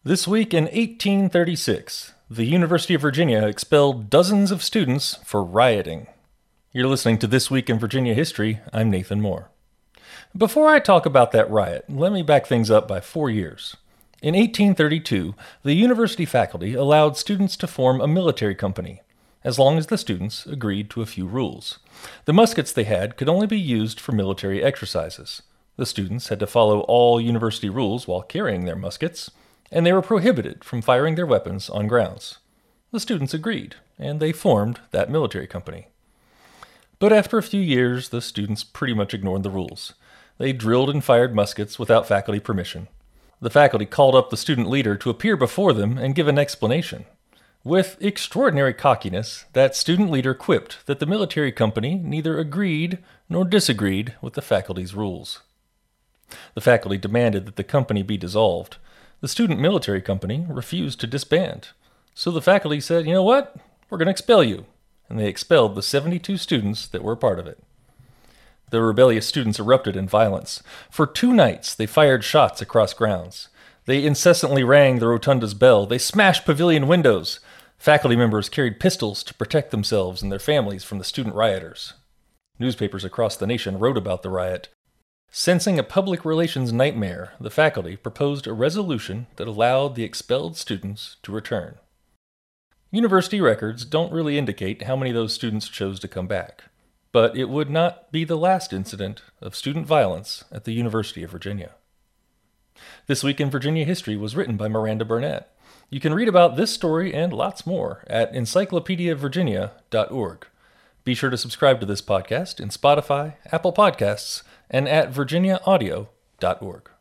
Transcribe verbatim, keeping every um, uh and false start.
This week in eighteen thirty-six, the University of Virginia expelled dozens of students for rioting. You're listening to This Week in Virginia History. I'm Nathan Moore. Before I talk about that riot, let me back things up by four years. In eighteen thirty-two, the university faculty allowed students to form a military company, as long as the students agreed to a few rules. The muskets they had could only be used for military exercises. The students had to follow all university rules while carrying their muskets, and they were prohibited from firing their weapons on grounds. The students agreed, and they formed that military company. But after a few years, the students pretty much ignored the rules. They drilled and fired muskets without faculty permission. The faculty called up the student leader to appear before them and give an explanation. With extraordinary cockiness, that student leader quipped that the military company neither agreed nor disagreed with the faculty's rules. The faculty demanded that the company be dissolved. The student military company refused to disband. So the faculty said, you know what, we're going to expel you. And they expelled the seventy-two students that were a part of it. The rebellious students erupted in violence. For two nights, they fired shots across grounds. They incessantly rang the rotunda's bell. They smashed pavilion windows. Faculty members carried pistols to protect themselves and their families from the student rioters. Newspapers across the nation wrote about the riot. Sensing a public relations nightmare, the faculty proposed a resolution that allowed the expelled students to return. University records don't really indicate how many of those students chose to come back, but it would not be the last incident of student violence at the University of Virginia. This Week in Virginia History was written by Miranda Burnett. You can read about this story and lots more at encyclopedia virginia dot org. Be sure to subscribe to this podcast in Spotify, Apple Podcasts, and at virginia audio dot org.